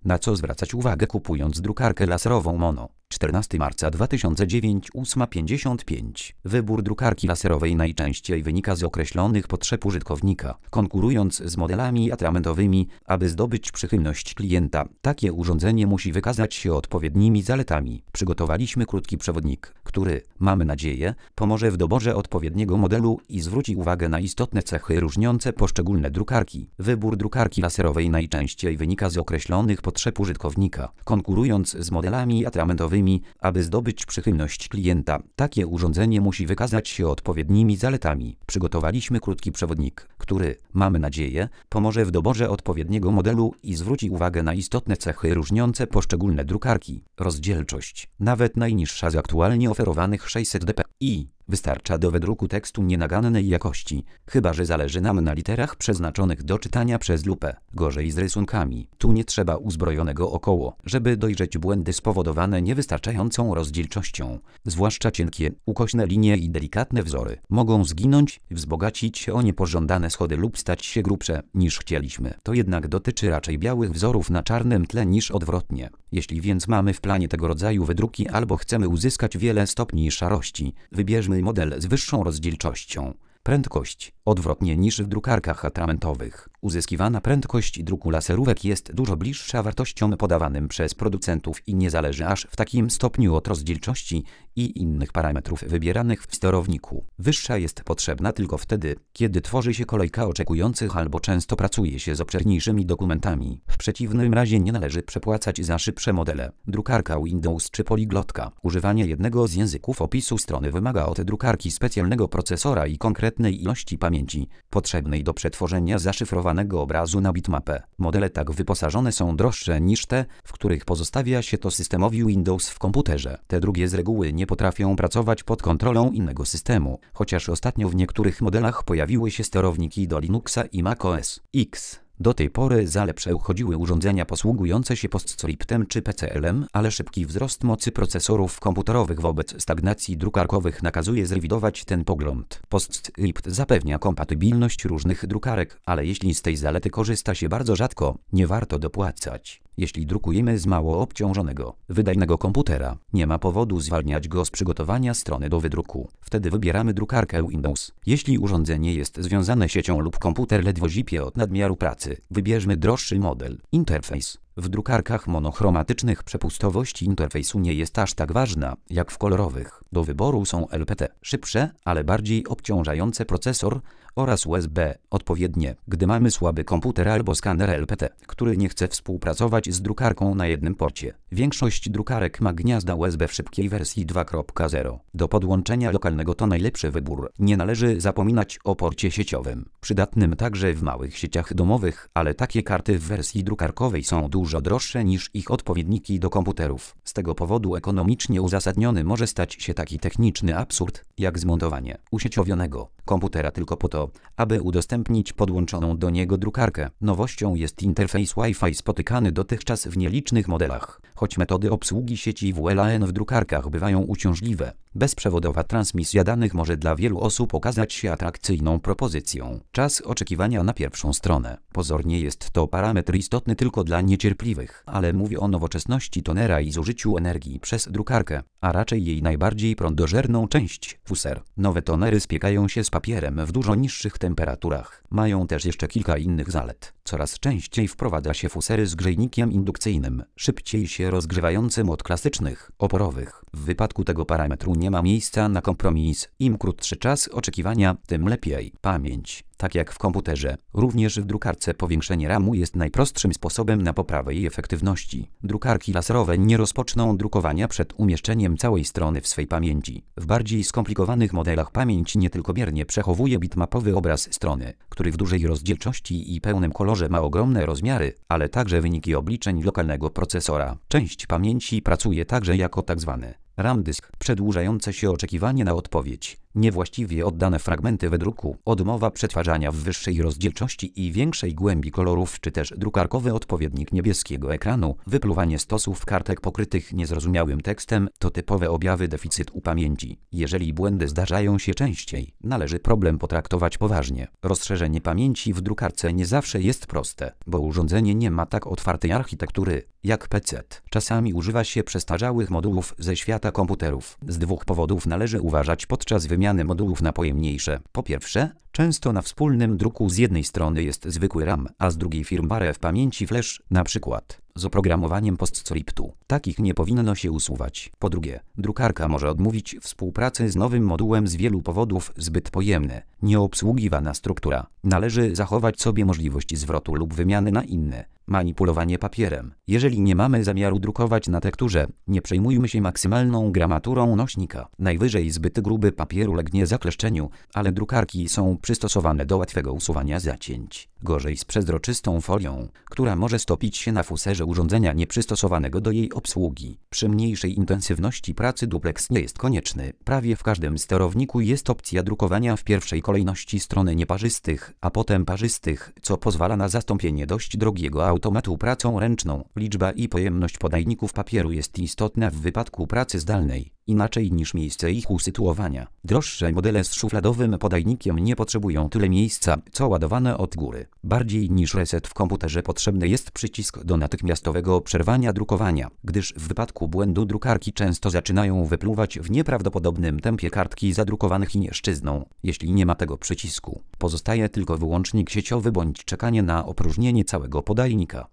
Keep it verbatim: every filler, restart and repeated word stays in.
Na co zwracać uwagę kupując drukarkę laserową Mono? czternastego marca dwa tysiące dziewiątego, ósma pięćdziesiąt pięć. Wybór drukarki laserowej najczęściej wynika z określonych potrzeb użytkownika, konkurując z modelami atramentowymi, aby zdobyć przychylność klienta. Takie urządzenie musi wykazać się odpowiednimi zaletami. Przygotowaliśmy krótki przewodnik, który, mamy nadzieję, pomoże w doborze odpowiedniego modelu i zwróci uwagę na istotne cechy różniące poszczególne drukarki. Wybór drukarki laserowej najczęściej wynika z określonych potrzeb użytkownika, konkurując z modelami atramentowymi, aby zdobyć przychylność klienta. Takie urządzenie musi wykazać się odpowiednimi zaletami. Przygotowaliśmy krótki przewodnik, który, mamy nadzieję, pomoże w doborze odpowiedniego modelu i zwróci uwagę na istotne cechy różniące poszczególne drukarki. Rozdzielczość. Nawet najniższa z aktualnie oferowanych sześćset dpi wystarcza do wydruku tekstu nienagannej jakości, chyba że zależy nam na literach przeznaczonych do czytania przez lupę. Gorzej z rysunkami. Tu nie trzeba uzbrojonego około, żeby dojrzeć błędy spowodowane niewystarczającą rozdzielczością. Zwłaszcza cienkie, ukośne linie i delikatne wzory mogą zginąć, wzbogacić się o niepożądane schody lub stać się grubsze niż chcieliśmy. To jednak dotyczy raczej białych wzorów na czarnym tle niż odwrotnie. Jeśli więc mamy w planie tego rodzaju wydruki albo chcemy uzyskać wiele stopni szarości, wybierzmy model z wyższą rozdzielczością. Prędkość. Odwrotnie niż w drukarkach atramentowych, uzyskiwana prędkość druku laserówek jest dużo bliższa wartościom podawanym przez producentów i nie zależy aż w takim stopniu od rozdzielczości i innych parametrów wybieranych w sterowniku. Wyższa jest potrzebna tylko wtedy, kiedy tworzy się kolejka oczekujących albo często pracuje się z obszerniejszymi dokumentami. W przeciwnym razie nie należy przepłacać za szybsze modele. Drukarka Windows czy poliglotka. Używanie jednego z języków opisu strony wymaga od drukarki specjalnego procesora i konkretnej ilości pamięci potrzebnej do przetworzenia zaszyfrowanego obrazu na bitmapę. Modele tak wyposażone są droższe niż te, w których pozostawia się to systemowi Windows w komputerze. Te drugie z reguły nie potrafią pracować pod kontrolą innego systemu, chociaż ostatnio w niektórych modelach pojawiły się sterowniki do Linuxa i macOS X. Do tej pory za lepsze uchodziły urządzenia posługujące się postscriptem czy P C L-em, ale szybki wzrost mocy procesorów komputerowych wobec stagnacji drukarkowych nakazuje zrewidować ten pogląd. Postscript zapewnia kompatybilność różnych drukarek, ale jeśli z tej zalety korzysta się bardzo rzadko, nie warto dopłacać. Jeśli drukujemy z mało obciążonego, wydajnego komputera, nie ma powodu zwalniać go z przygotowania strony do wydruku. Wtedy wybieramy drukarkę Windows. Jeśli urządzenie jest związane siecią lub komputer ledwo zipie od nadmiaru pracy, wybierzmy droższy model. Interfejs. W drukarkach monochromatycznych przepustowość interfejsu nie jest aż tak ważna, jak w kolorowych. Do wyboru są L P T, szybsze, ale bardziej obciążające procesor, oraz U S B, odpowiednie, gdy mamy słaby komputer albo skaner L P T, który nie chce współpracować z drukarką na jednym porcie. Większość drukarek ma gniazda U S B w szybkiej wersji dwa kropka zero. Do podłączenia lokalnego to najlepszy wybór. Nie należy zapominać o porcie sieciowym, przydatnym także w małych sieciach domowych, ale takie karty w wersji drukarkowej są dużo droższe niż ich odpowiedniki do komputerów. Z tego powodu ekonomicznie uzasadniony może stać się taki techniczny absurd, jak zmontowanie usieciowionego komputera tylko po to, aby udostępnić podłączoną do niego drukarkę. Nowością jest interfejs Wi-Fi spotykany dotychczas w nielicznych modelach, choć metody obsługi sieci W L A N w drukarkach bywają uciążliwe. Bezprzewodowa transmisja danych może dla wielu osób okazać się atrakcyjną propozycją. Czas oczekiwania na pierwszą stronę. Pozornie jest to parametr istotny tylko dla niecierpliwych, ale mówię o nowoczesności tonera i zużyciu energii przez drukarkę, a raczej jej najbardziej prądożerną część, fuser. Nowe tonery spiekają się z papierem w dużo niższych temperaturach. Mają też jeszcze kilka innych zalet. Coraz częściej wprowadza się fusery z grzejnikiem indukcyjnym, szybciej się rozgrzewającym od klasycznych, oporowych. W wypadku tego parametru nie ma miejsca na kompromis. Im krótszy czas oczekiwania, tym lepiej. Pamięć. Tak jak w komputerze, również w drukarce powiększenie ramu jest najprostszym sposobem na poprawę jej efektywności. Drukarki laserowe nie rozpoczną drukowania przed umieszczeniem całej strony w swej pamięci. W bardziej skomplikowanych modelach pamięć nie tylko biernie przechowuje bitmapowy obraz strony, który w dużej rozdzielczości i pełnym kolorze ma ogromne rozmiary, ale także wyniki obliczeń lokalnego procesora. Część pamięci pracuje także jako tzw. RAM dysk, przedłużające się oczekiwanie na odpowiedź, niewłaściwie oddane fragmenty wydruku, odmowa przetwarzania w wyższej rozdzielczości i większej głębi kolorów czy też drukarkowy odpowiednik niebieskiego ekranu, wypluwanie stosów kartek pokrytych niezrozumiałym tekstem to typowe objawy deficytu pamięci. Jeżeli błędy zdarzają się częściej, należy problem potraktować poważnie. Rozszerzenie pamięci w drukarce nie zawsze jest proste, bo urządzenie nie ma tak otwartej architektury jak P C. Czasami używa się przestarzałych modułów ze świata komputerów. Z dwóch powodów należy uważać podczas wymiany modułów na pojemniejsze. Po pierwsze, często na wspólnym druku z jednej strony jest zwykły RAM, a z drugiej firmware w pamięci flash, na przykład z oprogramowaniem postscriptu. Takich nie powinno się usuwać. Po drugie, drukarka może odmówić współpracy z nowym modułem z wielu powodów: zbyt pojemne, nieobsługiwana struktura. Należy zachować sobie możliwość zwrotu lub wymiany na inne. Manipulowanie papierem. Jeżeli nie mamy zamiaru drukować na tekturze, nie przejmujmy się maksymalną gramaturą nośnika. Najwyżej zbyt gruby papier ulegnie zakleszczeniu, ale drukarki są przystosowane do łatwego usuwania zacięć. Gorzej z przezroczystą folią, która może stopić się na fuserze urządzenia nieprzystosowanego do jej obsługi. Przy mniejszej intensywności pracy duplex nie jest konieczny. Prawie w każdym sterowniku jest opcja drukowania w pierwszej kolejności stron nieparzystych, a potem parzystych, co pozwala na zastąpienie dość drogiego automatu pracą ręczną. Liczba i pojemność podajników papieru jest istotna w wypadku pracy zdalnej, inaczej niż miejsce ich usytuowania. Droższe modele z szufladowym podajnikiem nie potrzebują tyle miejsca, co ładowane od góry. Bardziej niż reset w komputerze potrzebny jest przycisk do natychmiastowego przerwania drukowania, gdyż w wypadku błędu drukarki często zaczynają wypluwać w nieprawdopodobnym tempie kartki zadrukowanych chińszczyzną. Jeśli nie ma tego przycisku, pozostaje tylko wyłącznik sieciowy bądź czekanie na opróżnienie całego podajnika.